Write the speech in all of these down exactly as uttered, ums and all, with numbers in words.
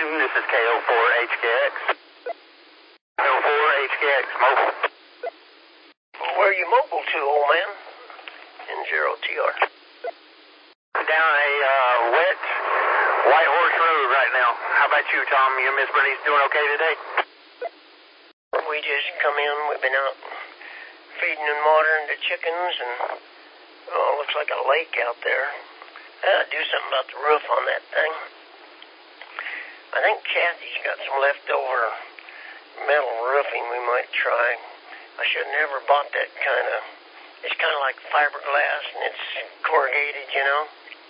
station. This is K O four H K X. K O four H K X mobile. Where are you mobile to, old man? In zero T R. Down a uh, wet White Horse Road right now. How about you, Tom? You and Miss Bernice doing okay today? We just come in. We've been out feeding and watering the chickens, and oh, it looks like a lake out there. Uh, do something about the roof on that thing. I think Kathy's got some leftover metal roofing we might try. I should have never bought that kind of, it's kind of like fiberglass and it's corrugated, you know.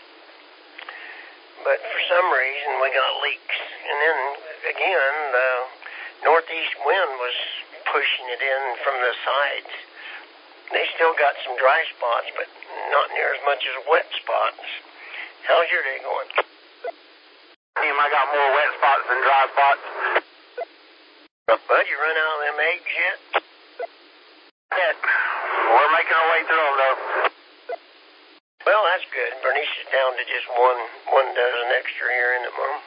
But for some reason we got leaks. And then again, the northeast wind was pushing it in from the sides. They still got some dry spots, but not near as much as wet spots. How's your day going? Team, I got more wet spots than dry spots. Bud, you run out of them eggs yet? Yet. We're making our way through them, though. Well, that's good. Bernice is down to just one one dozen extra here in the room.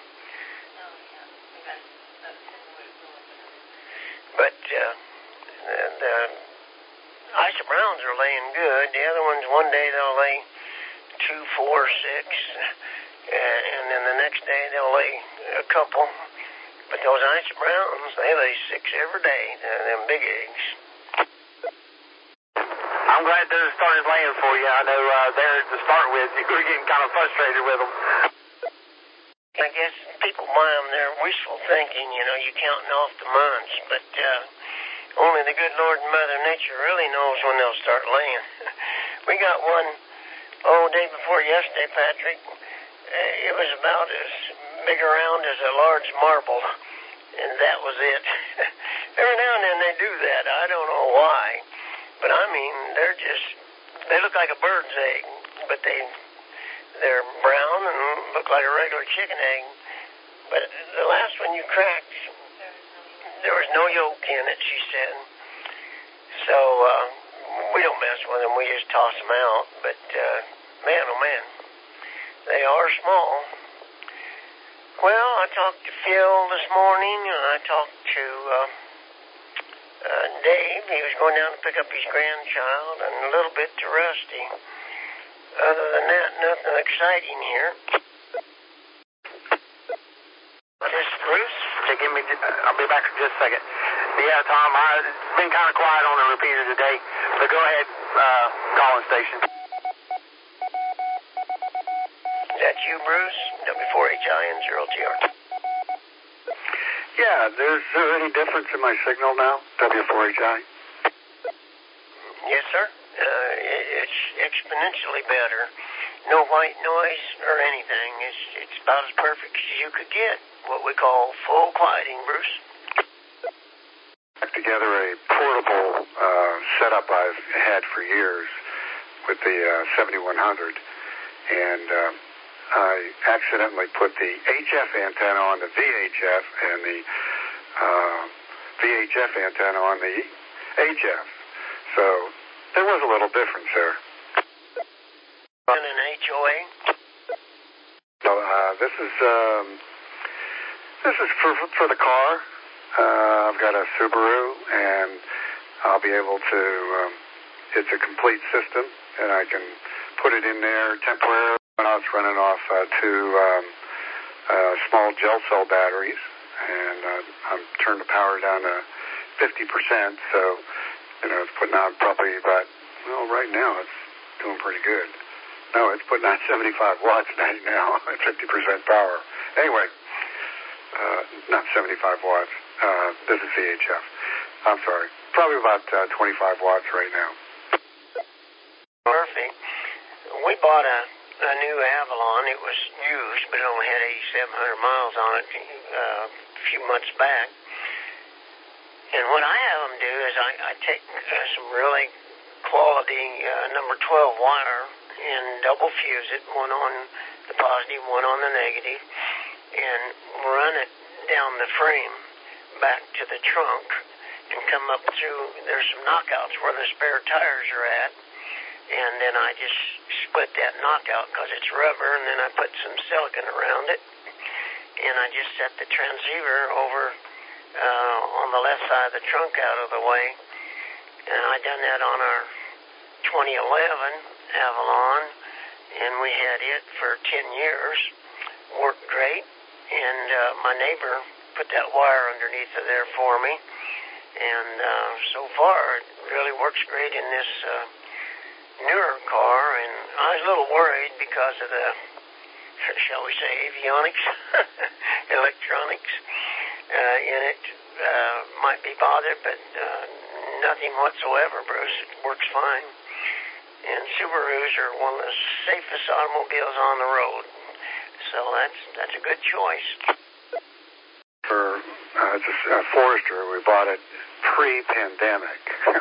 But uh, the, the Isa Browns are laying good. The other ones, one day they'll lay two, four, six, and, and then the next day they'll lay a couple. But those Isa Browns, they lay six every day, them big eggs. I'm glad they started laying for you. I know uh, there to start with, you were getting kind of frustrated with them. I guess people buy them, they're wishful thinking, you know, you're counting off the months, but uh, only the good Lord and Mother Nature really knows when they'll start laying. We got one, oh, day before yesterday, Patrick. Uh, it was about as big around as a large marble, and that was it. Every now and then they do that. I don't know why, but I mean, they're just, they look like a bird's egg, but they... They're brown and look like a regular chicken egg. But the last one you cracked, there was no yolk in it, she said. So uh, we don't mess with them. We just toss them out. But, uh, man, oh, man, they are small. Well, I talked to Phil this morning, and I talked to uh, uh, Dave. He was going down to pick up his grandchild, and a little bit to Rusty. Other than that, nothing exciting here. This is Bruce? Okay, give me, I'll be back in just a second. Yeah, Tom, I've been kind of quiet on the repeater today, but go ahead, uh, calling station. Is that you, Bruce? W four H I and zero T R. Yeah, there's uh, any difference in my signal now, W four H I? Yes, sir. Uh, it's exponentially better. No white noise or anything. It's it's about as perfect as you could get. What we call full quieting, Bruce. Put together a portable uh, setup I've had for years with the uh, seventy-one hundred, and uh, I accidentally put the H F antenna on the V H F and the uh, V H F antenna on the H F. So there was a little difference there. And an H O A? So, uh, this is, um, this is for, for the car. Uh, I've got a Subaru, and I'll be able to, um, it's a complete system, and I can put it in there temporarily. Now it's running off uh, two um, uh, small gel cell batteries, and uh, I've turned the power down to fifty percent, so you know, it's putting out probably about, well, right now it's doing pretty good. No, it's putting out seventy-five watts right now at fifty percent power. Anyway, uh, not seventy-five watts. Uh, this is V H F. I'm sorry. Probably about uh, twenty-five watts right now. Murphy, we bought a, a new Avalon. It was used, but it only had eighty-seven hundred miles on it uh, a few months back. And what I have them do is I, I take uh, some really quality uh, number twelve wire and double fuse it, one on the positive, one on the negative, and run it down the frame back to the trunk and come up through, there's some knockouts where the spare tires are at, and then I just split that knockout because it's rubber, and then I put some silicone around it, and I just set the transceiver over uh, on the left side of the trunk out of the way. And I done that on our twenty eleven Avalon, and we had it for ten years. Worked great, and uh, my neighbor put that wire underneath of there for me, and uh, so far it really works great in this uh, newer car. And I was a little worried because of the, shall we say, avionics, electronics uh, in it uh, might be bothered, but uh, nothing whatsoever, Bruce. It works fine. And Subarus are one of the safest automobiles on the road, so that's that's a good choice. For uh, it's a, a Forester, we bought it pre-pandemic.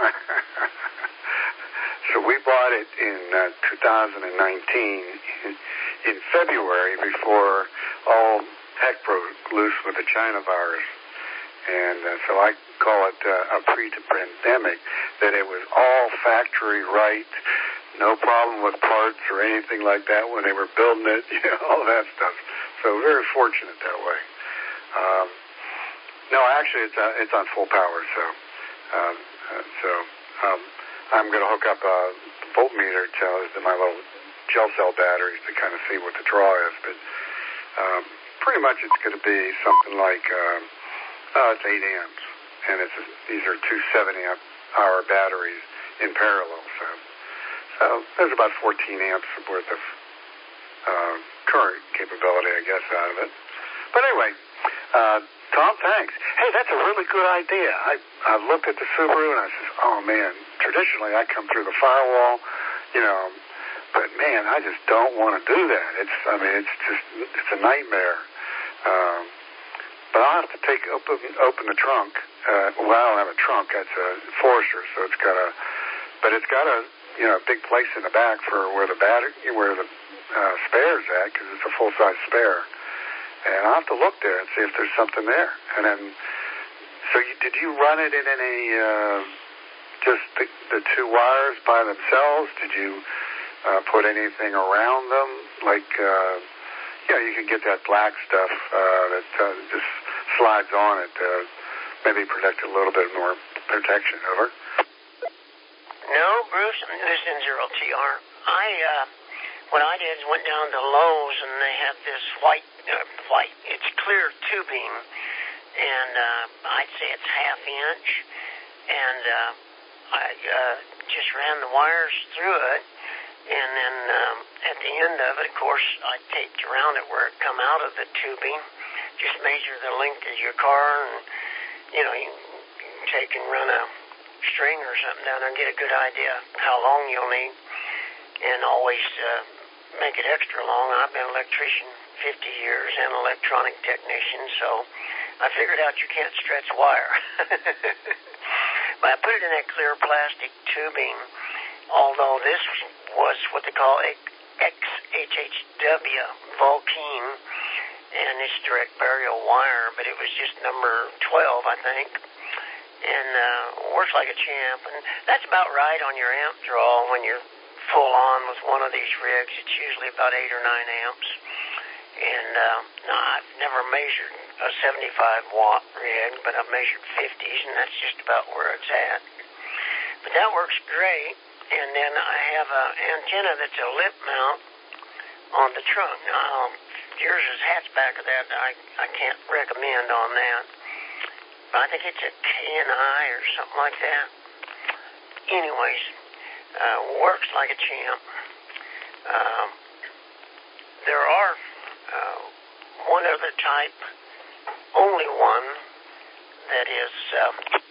So we bought it in uh, two thousand nineteen, in, in February, before all heck broke loose with the China virus. And uh, so I call it uh, a pre-pandemic, that it was all factory right, no problem with parts or anything like that when they were building it, you know, all that stuff. So very fortunate that way. Um, no, actually, it's uh, it's on full power, so uh, uh, so um, I'm going to hook up a voltmeter to, to my little gel cell batteries to kind of see what the draw is. But um, pretty much it's going to be something like um, uh, it's eight amps, and it's these are two seventy amp hour batteries in parallel. So so there's about fourteen amps worth of uh, current capability, I guess, out of it. But anyway. Uh, Tom, thanks. Hey, that's a really good idea. I, I looked at the Subaru and I said, oh, man, traditionally I come through the firewall, you know, but, man, I just don't want to do that. It's, I mean, it's just, it's a nightmare. Um, but I'll have to take, open, open the trunk. Uh, well, I don't have a trunk. That's a Forester, so it's got a, but it's got a, you know, big place in the back for where the battery, where the uh, spare's at, because it's a full-size spare. And I'll have to look there and see if there's something there. And then, so you, did you run it in any, uh, just the, the two wires by themselves? Did you uh, put anything around them? Like, uh, you know, you can get that black stuff uh, that uh, just slides on it to maybe protect a little bit more protection. Over. No, Bruce, this is zero T R. I, uh, what I did is went down to Lowe's, and they had this white, uh, white, it's clear tubing, and uh, I'd say it's half inch, and uh, I uh, just ran the wires through it, and then um, at the end of it, of course, I taped around it where it come out of the tubing, just measure the length of your car, and, you know, you can take and run a string or something down there and get a good idea how long you'll need, and always uh, make it extra long. I've been an electrician fifty years and an electronic technician, so I figured out you can't stretch wire. But I put it in that clear plastic tubing, although this was what they call X H H W, Vulkene, and it's direct burial wire, but it was just number twelve, I think, and uh, works like a champ. And that's about right on your amp draw when you're full on with one of these rigs. It's usually about eight or nine amps. And uh, no, I've never measured a seventy-five watt rig, but I've measured fifties, and that's just about where it's at. But that works great. And then I have an antenna that's a lip mount on the trunk. Now, yours is hatchback of that. I, I can't recommend on that. But I think it's a K N I or something like that. Anyways, uh, works like a champ. Um, there are uh, one other type, only one, that is uh,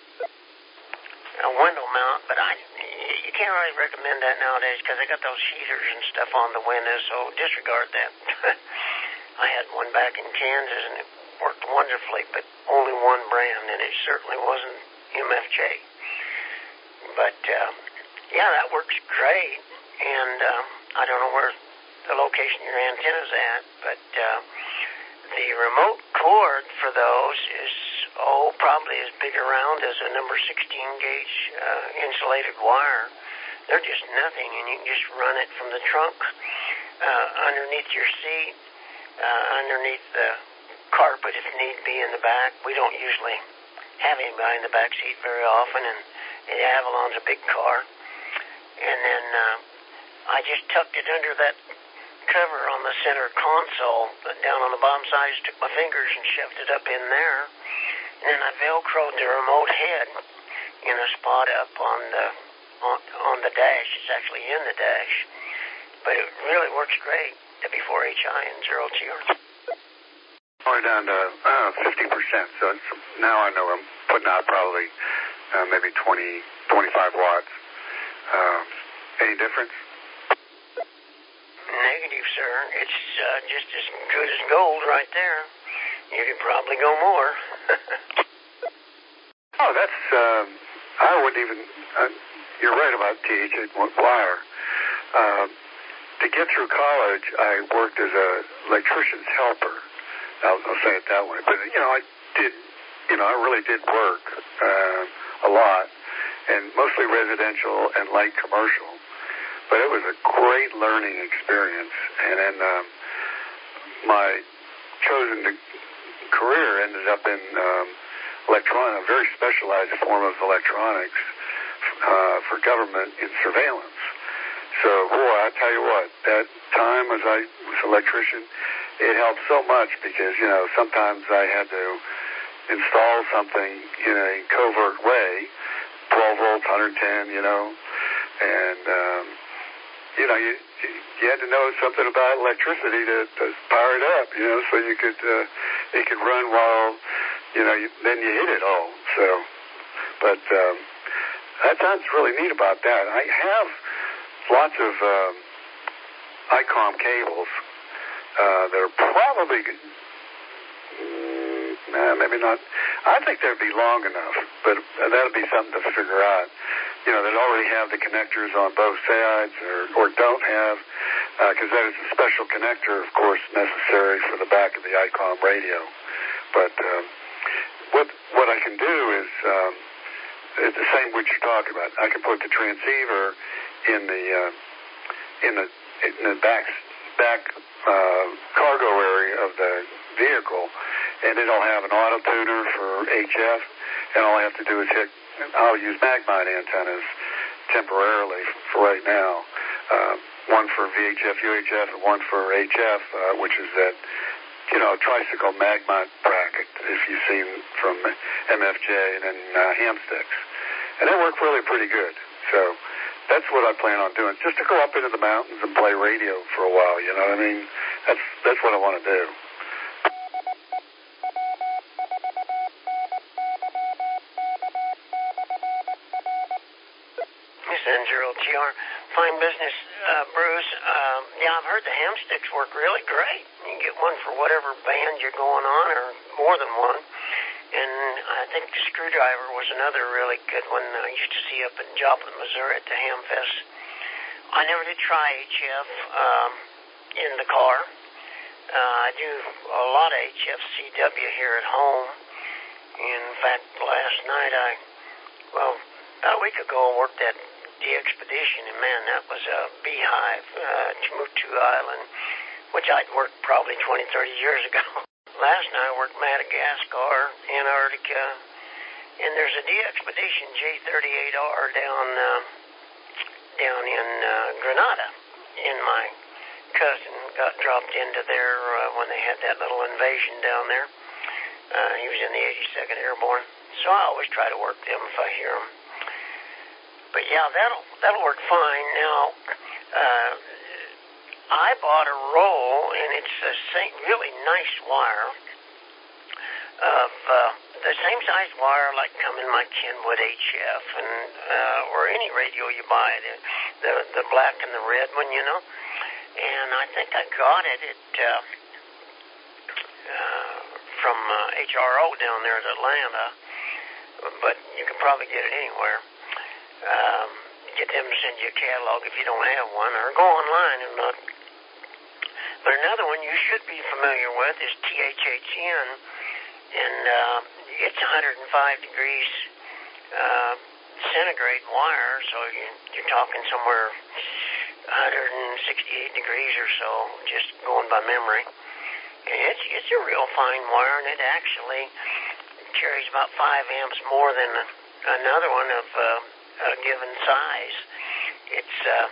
a window mount, but I you can't really recommend that nowadays because they got those heaters and stuff on the windows, so disregard that. I had one back in Kansas, and it worked wonderfully, but only one brand, and it certainly wasn't M F J. But, uh, yeah, that works great, and uh, I don't know where the location your antenna's at, but uh, the remote cord for those is, oh, probably as big around as a number sixteen gauge uh, insulated wire. They're just nothing, and you can just run it from the trunk uh, underneath your seat, uh, underneath the carpet if need be in the back. We don't usually have anybody in the back seat very often, and the Avalon's a big car. And then uh, I just tucked it under that cover on the center console, down on the bottom side. I just took my fingers and shoved it up in there, and then I velcroed the remote head in a spot up on the on, on the dash. It's actually in the dash, but it really works great. W four H I and zero T R. Only down to uh, fifty percent, so it's, now I know I'm putting out probably uh, maybe twenty, twenty-five watts. Uh, any difference? Negative, sir. It's uh, just as good as gold right there. You could probably go more. Oh, that's, uh, I wouldn't even, uh, you're right about T H eight wire. Uh, to get through college, I worked as a electrician's helper. I'll, I'll say it that way. But, you know, I did, you know, I really did work uh, a lot, and mostly residential and light commercial. But it was a great learning experience. And then um, my chosen career ended up in um, electronic, a very specialized form of electronics uh, for government in surveillance. So, boy, I tell you what, that time as I was an electrician, it helped so much because, you know, sometimes I had to install something in a covert way, twelve volts, one hundred ten, you know, and, um, you know, you, you had to know something about electricity to, to power it up, you know, so you could, uh, it could run while, you know, you, then you hit it all. So, but, um, that sounds really neat about that. I have lots of, um, I COM cables, uh, that are probably, mm, nah, maybe not, I think they'd be long enough, but that'll be something to figure out. You know, that already have the connectors on both sides or, or don't have, because uh, that is a special connector, of course, necessary for the back of the I COM radio. But um, what what I can do is um, it's the same what you're talking about. I can put the transceiver in the uh, in the in the back back uh, cargo area of the vehicle, and it'll have an auto tuner for H F, and all I have to do is hit. I'll use Magmite antennas temporarily for right now. Uh, one for V H F, U H F, and one for H F, uh, which is that, you know, tricycle Magmite bracket, if you've seen from M F J and then uh, ham sticks. And they work really pretty good. So that's what I plan on doing, just to go up into the mountains and play radio for a while, you know what I mean? That's, that's what I want to do. zero T R. Fine business, uh, Bruce. Um, yeah, I've heard the ham sticks work really great. You can get one for whatever band you're going on, or more than one. And I think the Screwdriver was another really good one I used to see up in Joplin, Missouri at the Ham Fest. I never did try H F um, in the car. Uh, I do a lot of H F C W here at home. In fact, last night I, well, about a week ago I worked at the Expedition, and man, that was a beehive, uh, Tuamotu Island, which I'd worked probably twenty, thirty years ago. Last night I worked Madagascar, Antarctica, and there's a D Expedition J thirty-eight R down uh, down in uh, Grenada. And my cousin got dropped into there uh, when they had that little invasion down there. Uh, he was in the eighty-second Airborne, so I always try to work them if I hear them. But yeah, that'll that'll work fine. Now, uh, I bought a roll, and it's a same, really nice wire of uh, the same size wire like come in my Kenwood H F and uh, or any radio you buy, the, the the black and the red one, you know. And I think I got it at uh, uh, from uh, H R O down there in Atlanta, but you can probably get it anywhere. Um, get them to send you a catalog if you don't have one, or go online and look. But another one you should be familiar with is T H H N, and uh, it's one hundred five degrees uh, centigrade wire, so you, you're talking somewhere one hundred sixty-eight degrees or so, just going by memory. And it's, it's a real fine wire, and it actually carries about five amps more than another one of uh, a given size. It's, uh,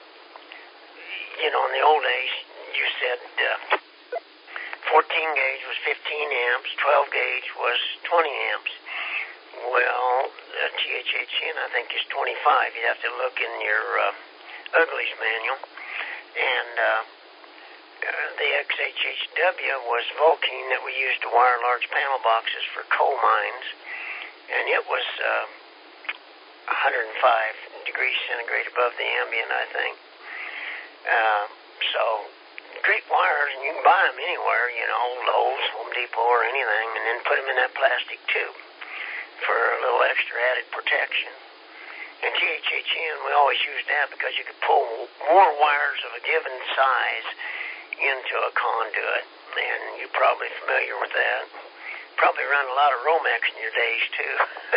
you know, in the old days, you said uh, fourteen gauge was fifteen amps, twelve gauge was twenty amps. Well, uh, T H H N, I think, is twenty-five. You'd have to look in your uh, Uglies manual. And uh, uh, the X H H W was Vulcan that we used to wire large panel boxes for coal mines. And it was uh, one hundred five degrees centigrade above the ambient, I think. Uh, so, great wires, and you can buy them anywhere, you know, Lowe's, Home Depot, or anything, and then put them in that plastic tube for a little extra added protection. And T H H N, we always used that because you could pull more wires of a given size into a conduit, and you're probably familiar with that. Probably run a lot of Romex in your days, too.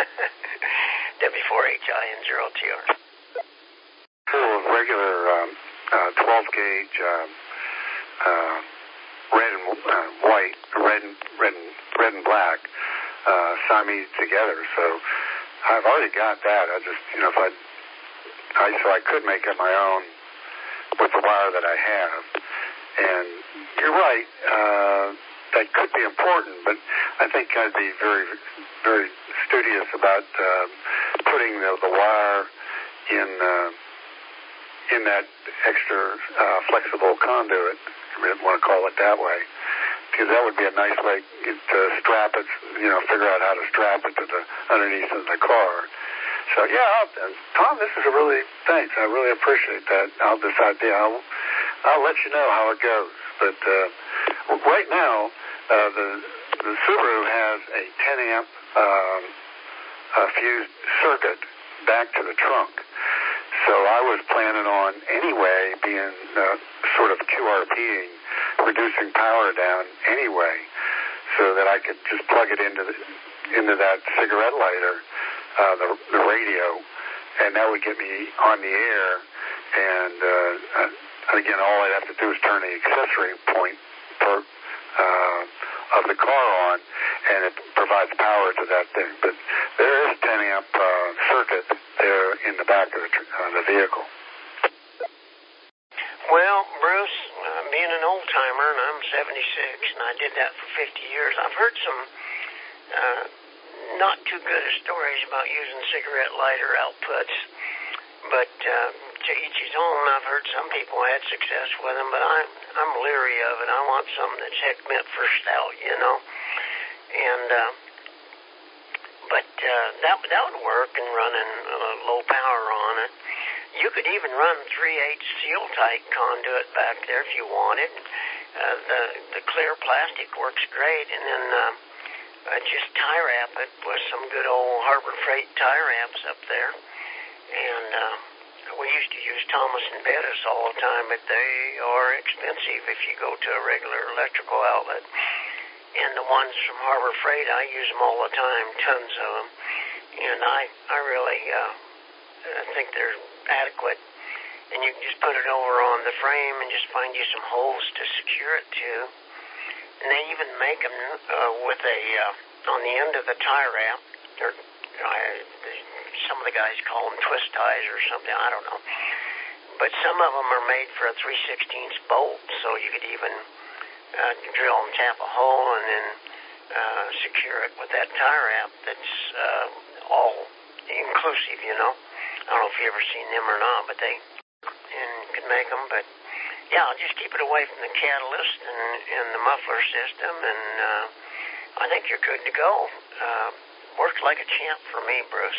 W four H I N zero T R. Full of regular um, uh, twelve gauge uh, uh, red and uh, white, red and, red and, red and black uh, Siamese together. So I've already got that. I just, you know, if I, I so I could make it my own with the wire that I have. And you're right. Uh, that could be important, but I think I'd be very, very studious about uh, putting the, the wire in uh, in that extra uh, flexible conduit. I want to call it that way, because that would be a nice way to strap it. You know, figure out how to strap it to the underneath of the car. So yeah, I'll, Tom, this is a really thanks. I really appreciate that. I'll decide. Yeah, I'll, I'll let you know how it goes. But uh, right now, uh, the the Subaru has a ten amp um, uh, fused circuit back to the trunk. So I was planning on anyway being uh, sort of Q R Ping, reducing power down anyway, so that I could just plug it into the, into that cigarette lighter, uh, the, the radio, and that would get me on the air. And uh, again, all I'd have to do is turn the accessory point per, uh, of the car on, and it provides power to that thing. But there is ten amp uh, circuit there in the back of the, uh, the vehicle. Well, Bruce, uh, being an old timer, and I'm seventy-six, and I did that for fifty years, I've heard some uh, not too good of stories about using cigarette lighter outputs. But uh, to each his own. I've heard some people had success with them, but I'm I'm leery of it. I want something that's heck meant for stout, you know. And uh, but uh, that that would work, and running uh, low power on it. You could even run three eighths seal tight conduit back there if you wanted. Uh, the the clear plastic works great, and then uh, uh, just tie wrap it with some good old Harbor Freight tie wraps up there. And uh, we used to use Thomas and Bettis all the time, but they are expensive if you go to a regular electrical outlet. And the ones from Harbor Freight, I use them all the time, tons of them. And I, I really uh, I think they're adequate. And you can just put it over on the frame and just find you some holes to secure it to. And they even make them uh, with a, uh, on the end of the tie wrap, or I, some of the guys call them twist ties or something, I don't know. But some of them are made for a three sixteenths bolt, so you could even uh, drill and tap a hole and then uh, secure it with that tie wrap that's uh, all inclusive, you know. I don't know if you've ever seen them or not, but they and could make them. But yeah, just keep it away from the catalyst and, and the muffler system, and uh, I think you're good to go. Uh, works like a champ for me, Bruce.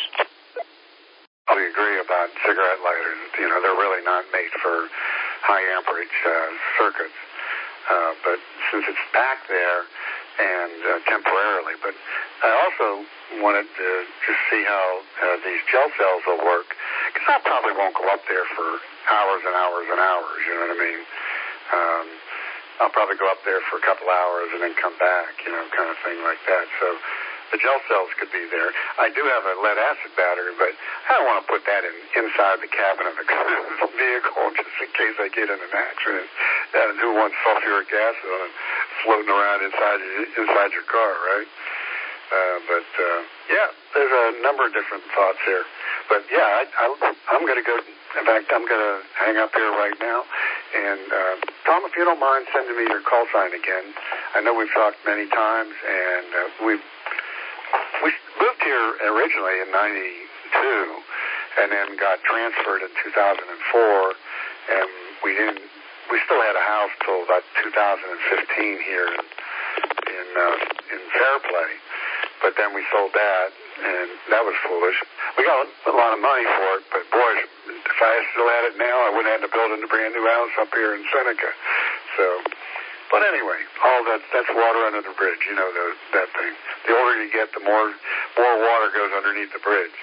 I agree about cigarette lighters. You know, they're really not made for high amperage uh, circuits. Uh, but since it's back there and uh, temporarily, but I also wanted to just see how uh, these gel cells will work, because I probably won't go up there for hours and hours and hours, you know what I mean? Um, I'll probably go up there for a couple hours and then come back, you know, kind of thing like that. So the gel cells could be there. I do have a lead acid battery, but I don't want to put that in inside the cabin of the vehicle just in case I get in an accident. And who wants sulfuric acid on a floating around inside inside your car, right? Uh, but uh, yeah, there's a number of different thoughts here. But yeah, I, I, I'm going to go. In fact, I'm going to hang up here right now. And uh, Tom, if you don't mind sending me your call sign again. I know we've talked many times, and uh, we've we moved here originally in ninety-two, and then got transferred in two thousand four, and we didn't. We still had a house till about two thousand fifteen here in in, uh, in Fairplay. But then we sold that, and that was foolish. We got a lot of money for it, but boy, if I still had it now, I wouldn't have had to build a brand new house up here in Seneca. So, but anyway, all that that's water under the bridge. You know the, that thing. The older you get, the more more water goes underneath the bridge.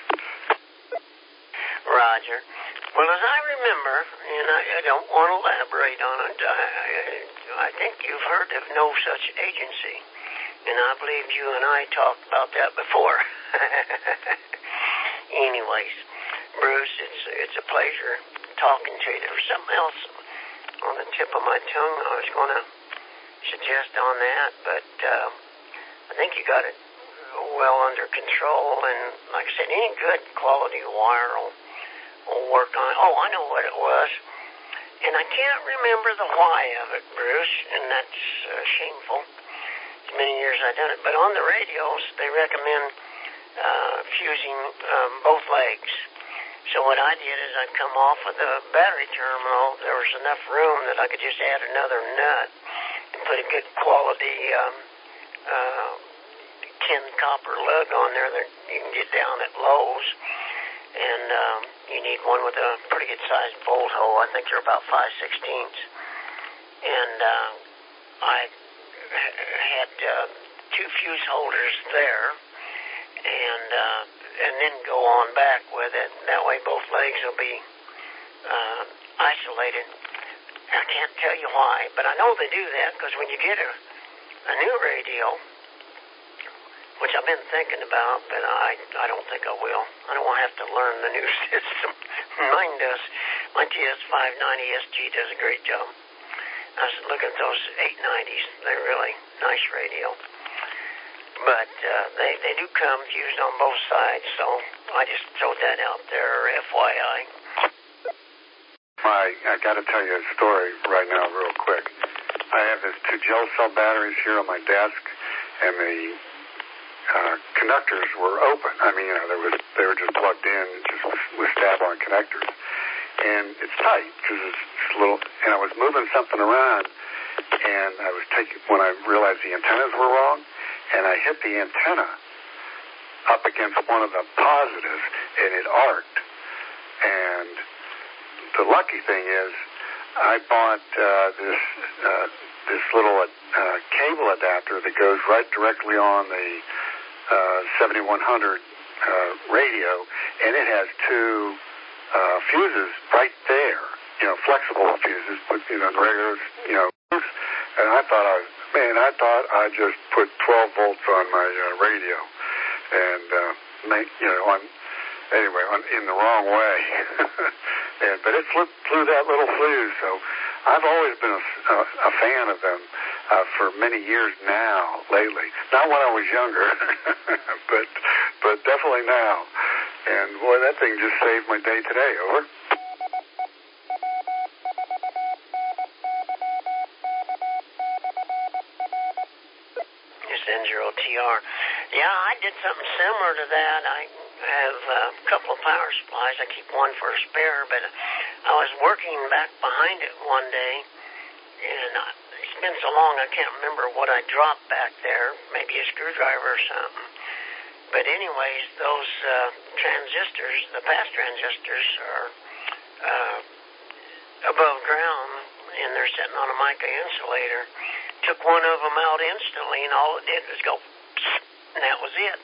Roger. Well, as I remember, and I, I don't want to elaborate on it, I, I, I think you've heard of no such agency. And I believe you and I talked about that before. Anyways, Bruce, it's it's a pleasure talking to you. There was something else on the tip of my tongue I was going to suggest on that, but um, I think you got it well under control. And like I said, any good quality wire will, will work on it. Oh, I know what it was. And I can't remember the why of it, Bruce, and that's uh, shameful. Many years I've done it, but on the radios they recommend uh, fusing um, both legs. So what I did is I'd come off of the battery terminal. There was enough room that I could just add another nut and put a good quality um, uh, tin copper lug on there that you can get down at Lowe's. And um, you need one with a pretty good sized bolt hole. I think they're about five sixteenths. And uh, I had uh, two fuse holders there, and uh, and then go on back with it. That way both legs will be uh, isolated. I can't tell you why, but I know they do that because when you get a, a new radio, which I've been thinking about, but I I don't think I will. I don't want to have to learn the new system. Mine does. My T S five ninety S G does a great job. I was looking at those eight nineties. They're really nice radio. But uh, they, they do come fused on both sides, so I just throw that out there, F Y I. I, I got to tell you a story right now real quick. I have these two gel cell batteries here on my desk, and the uh, connectors were open. I mean, you know, they, was, they were just plugged in just with, with stab-on connectors. And it's tight because it's just a little, and I was moving something around, and I was taking, when I realized the antennas were wrong, and I hit the antenna up against one of the positives, and it arced. And the lucky thing is, I bought uh, this uh, this little uh, cable adapter that goes right directly on the uh, seventy-one hundred uh, radio, and it has two Uh, fuses right there, you know, flexible fuses, but, you know, regular, you know, and I thought I was, man, I thought I just put twelve volts on my uh, radio, and, uh, make, you know, on, anyway, on, in the wrong way, and, but it flew, flew that little fuse, so I've always been a, a, a fan of them uh, for many years now, lately, not when I was younger, but, but definitely now. And, boy, that thing just saved my day today. Over. It's N zero T R. Yeah, I did something similar to that. I have a couple of power supplies. I keep one for a spare, but I was working back behind it one day, and it's been so long I can't remember what I dropped back there, maybe a screwdriver or something. But anyways, those uh, transistors, the pass transistors, are uh, above ground, and they're sitting on a mica insulator. Took one of them out instantly, and all it did was go, and that was it.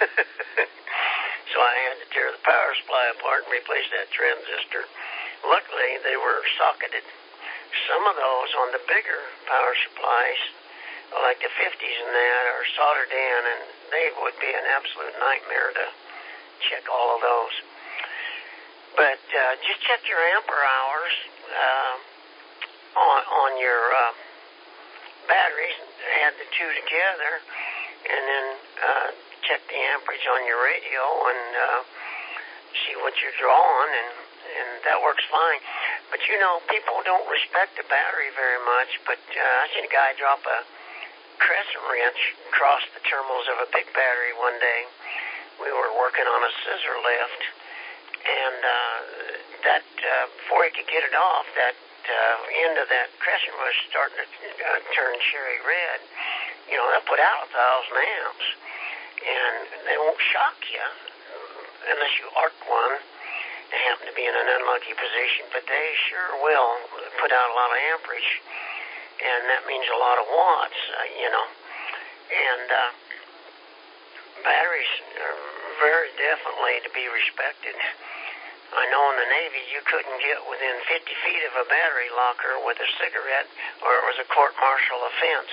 So I had to tear the power supply apart and replace that transistor. Luckily, they were socketed. Some of those on the bigger power supplies, like the fifties and that, are soldered in, and they would be an absolute nightmare to check all of those. But uh, just check your ampere hours uh, on, on your uh, batteries. add the two together and then uh, check the amperage on your radio and uh, see what you're drawing, and, and that works fine. But, you know, people don't respect the battery very much, but uh, I seen a guy drop a crescent wrench across the terminals of a big battery one day. We were working on a scissor lift, and uh, that uh, before he could get it off, that uh, end of that crescent was starting to uh, turn cherry red. You know, that put out a thousand amps, and they won't shock you unless you arc one and happen to be in an unlucky position, but they sure will put out a lot of amperage, and that means a lot of watts, uh, you know. And uh, batteries are very definitely to be respected. I know in the Navy you couldn't get within fifty feet of a battery locker with a cigarette, or it was a court-martial offense.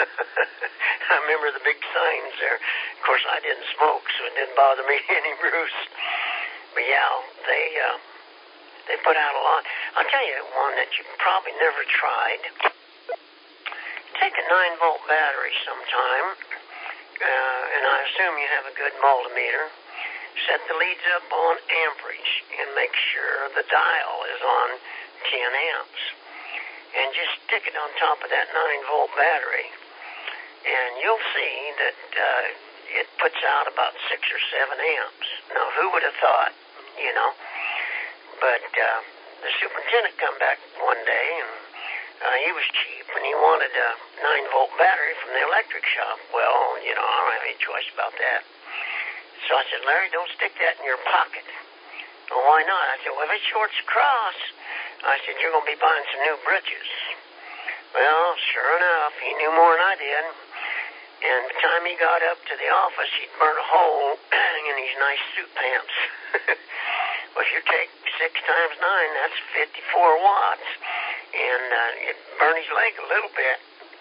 I remember the big signs there. Of course, I didn't smoke, so it didn't bother me any, Bruce. But yeah, they uh, they put out a lot. I'll tell you one that you probably never tried. Take a nine volt battery sometime, uh, and I assume you have a good multimeter. Set the leads up on amperage and make sure the dial is on ten amps. And just stick it on top of that nine volt battery, and you'll see that uh, it puts out about six or seven amps. Now, who would have thought, you know? But uh, the superintendent come back one day, and uh, he was cheap, and he wanted a nine volt battery from the electric shop. Well, you know, I don't have any choice about that. So I said, Larry, don't stick that in your pocket. Well, why not? I said, well, if it shorts across, I said, you're going to be buying some new britches. Well, sure enough, he knew more than I did. And by the time he got up to the office, he'd burn a hole in his nice suit pants. Well, if you take six times nine, that's fifty-four watts. And uh, it burned his leg a little bit.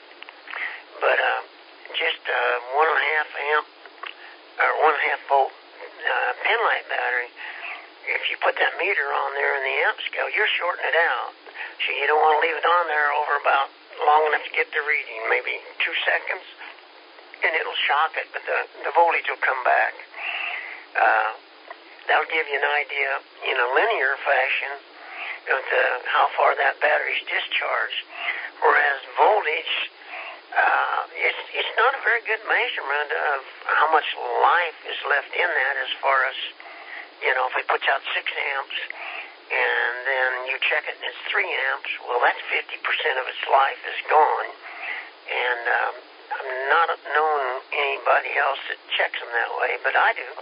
But uh, just uh, one and a half amp, or one and a half volt uh, penlight battery, if you put that meter on there in the amp scale, you're shorting it out. So you don't want to leave it on there over about long enough to get the reading, maybe two seconds, and it'll shock it, but the, the voltage will come back. Uh, that'll give you an idea in a linear fashion of the, how far that battery's discharged. Whereas voltage, uh, it's, it's not a very good measurement of how much life is left in that as far as, you know, if it puts out six amps and then you check it and it's three amps, well, that's fifty percent of its life is gone. And um, I'm not known anybody else that checks them that way, but I do.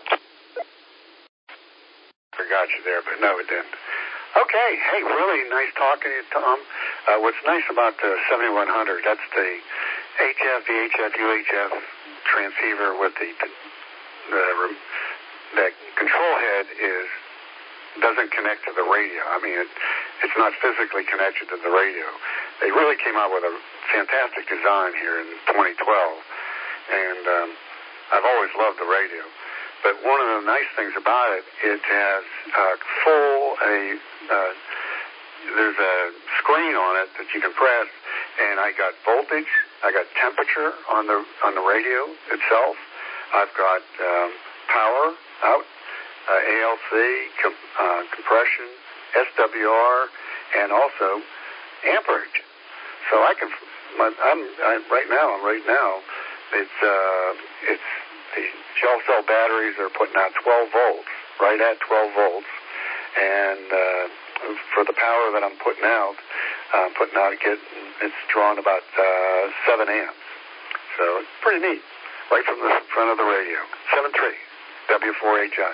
Forgot you there, but no, it didn't. Okay, hey, really nice talking to you, Tom. Uh, what's nice about the seventy-one hundred, that's the H F, V H F, U H F transceiver with the, the that control head is doesn't connect to the radio. I mean, it, it's not physically connected to the radio. They really came out with a fantastic design here in twenty twelve, and um, I've always loved the radio. But one of the nice things about it, it has uh, full a uh, there's a screen on it that you can press, and I got voltage, I got temperature on the on the radio itself. I've got um, power out, uh, A L C, com, uh, compression, S W R, and also amperage. So I can, my, I'm I, right now. I'm right now. It's uh, it's the shell cell batteries are putting out twelve volts, right at twelve volts, and uh, for the power that I'm putting out, I'm putting out get it's drawing about uh, seven amps. So it's pretty neat, right from the front of the radio. Seven three. W four H I.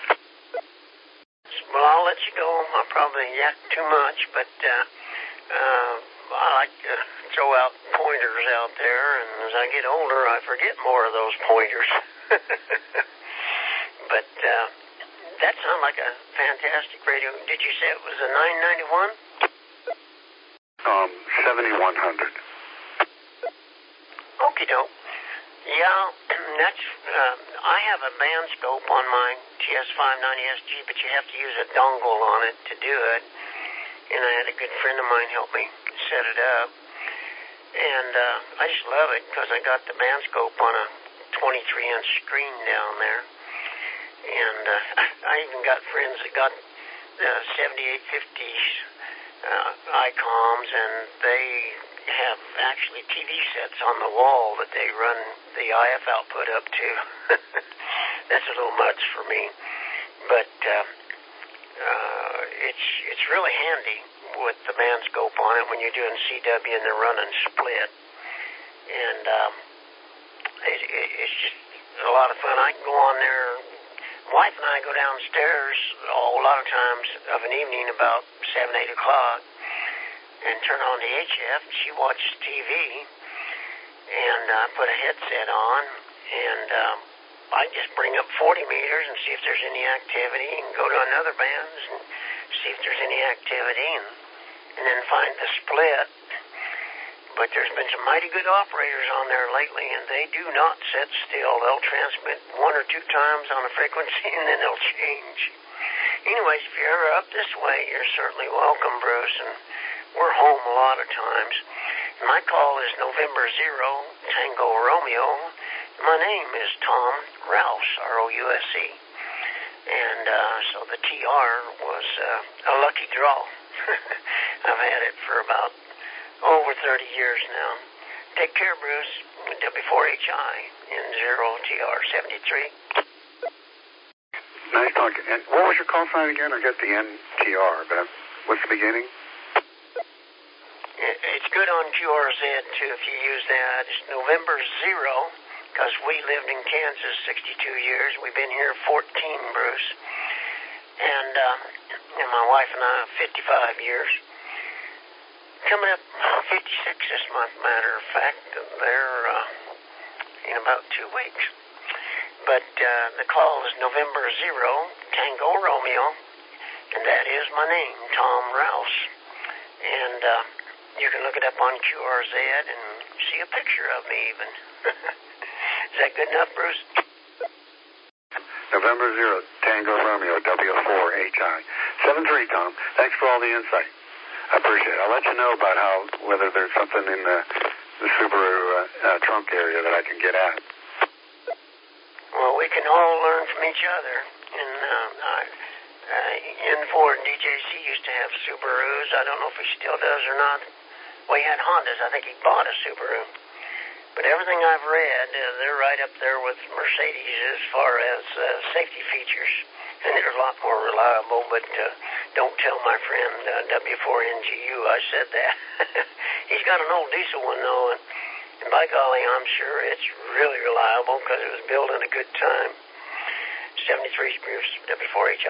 Well, I'll let you go. I'll probably yak too much, but uh, uh, I like to throw out pointers out there, and as I get older, I forget more of those pointers. But uh, that sounded like a fantastic radio. Did you say it was a nine ninety-one? Um, seventy-one hundred. Okie doke. Yeah, that's, uh, I have a band scope on my T S five ninety S G, but you have to use a dongle on it to do it. And I had a good friend of mine help me set it up. And uh, I just love it because I got the band scope on a twenty-three inch screen down there. And uh, I even got friends that got the seventy-eight fifty uh, ICOMs, and they have actually T V sets on the wall that they run the I F output up to. That's a little much for me, but uh, uh, it's it's really handy with the band scope on it when you're doing C W and they're running split, and um, it, it, it's just a lot of fun. I can go on there. Wife and I go downstairs oh, a lot of times of an evening about seven, eight o'clock, and turn on the H F. She watches T V, and I uh, put a headset on, and um, I just bring up forty meters and see if there's any activity, and go to another band and see if there's any activity, and, and then find the split. But there's been some mighty good operators on there lately, and they do not sit still. They'll transmit one or two times on a frequency, and then they'll change. Anyways, if you're ever up this way, you're certainly welcome, Bruce, and we're home a lot of times. My call is November zero, Tango Romeo. My name is Tom Rouse, R O U S E. And uh, so the T R was uh, a lucky draw. I've had it for about over thirty years now. Take care, Bruce. W four H I in zero T R seventy-three. Nice talking. And what was your call sign again? I got the N T R, but what's the beginning? It's good on Q R Z, too, if you use that. It's November zero, because we lived in Kansas sixty-two years. We've been here fourteen, Bruce. And, uh, and my wife and I, fifty-five years. Coming up fifty-six this month, matter of fact. They're uh, in about two weeks. But uh, the call is November zero, Tango Romeo, and that is my name, Tom Rouse. And uh, you can look it up on Q R Z and see a picture of me even. Is that good enough, Bruce? November zero, Tango Romeo, W four H I. seven three, Tom. Thanks for all the insight. I appreciate it. I'll let you know about how, whether there's something in the, the Subaru uh, uh, trunk area that I can get at. Well, we can all learn from each other. And uh, I, uh, N Ford D J C used to have Subarus. I don't know if he still does or not. Well, he had Hondas. I think he bought a Subaru. But everything I've read, uh, they're right up there with Mercedes as far as uh, safety features. And they're a lot more reliable, but uh, don't tell my friend uh, W four N G U I said that. He's got an old diesel one, though, and, and by golly, I'm sure it's really reliable because it was built in a good time. seventy-three Bruce, W four H I.